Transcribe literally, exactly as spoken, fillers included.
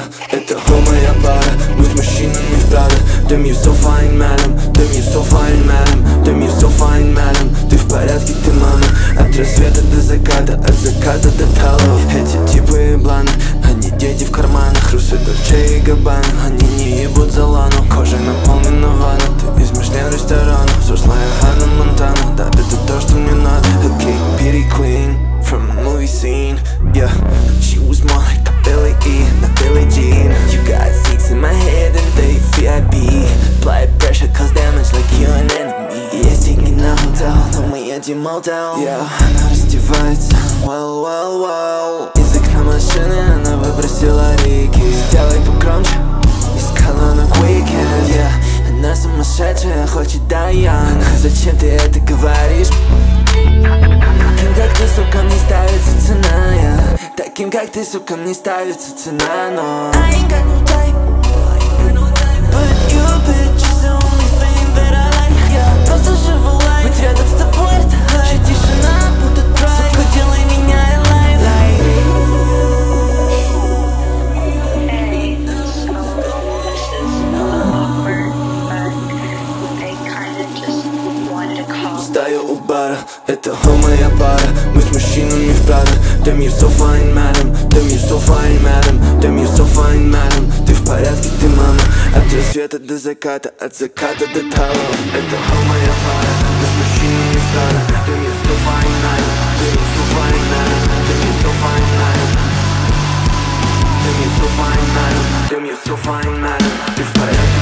это хо моя пара. Мы с мужчинами в Прада. Damn, you so fine, madam. Damn, you so fine, madam. Damn, you so fine, madam. Ты в порядке, ты мама. От рассвета до заката, от заката до талого. Эти типы бланы, они дети в карманах. Русы Дольче и Габбана, они не ебут за лану. Кожа наполнена ванна, ты измышлен ресторана. Взрослая Ханна Монтана, да, это то, что мне надо. Okay, Beauty Queen from a movie scene. Yeah, she was more like a Billie E, not Billie Jean. You got seats in my head and they V I P. Apply pressure cause damage like you an enemy. Есть деньги на hotel, но мы едем мотел. Yeah, она раздевается, well, well, well. Из окна машины она выбросила реки. Сделай погромче, искала на weekend. Yeah, она сумасшедшая, хочет Дайан. Зачем ты это говоришь? Таким как ты, сука, не ставится цена, yeah. Таким как ты, сука, не ставится цена, но I ain't got no time, but you, bitch, is the only thing that I like, yeah. Просто живу лайф, быть рядом с тобой это хайп. Же тишина, будто драйв, сука, делай меня alive, like. Hey, so this is awkward, but they kinda just wanted to call. Стою у бара, это хо моя пара. Мы с мужчинами в Прада. Damn, you so fine, madam. Damn, you so fine, madam. Damn, you so fine, madam. Ты в порядке, ты мама. От рассвета до заката, от заката до талого. Это хо моя пара. Мы с мужчинами в Прада. Damn, you so fine, madam. Damn, you so fine, madam. Damn, you so fine, madam. Damn, you so fine, madam. Damn, you so fine, madam. Ты в порядке.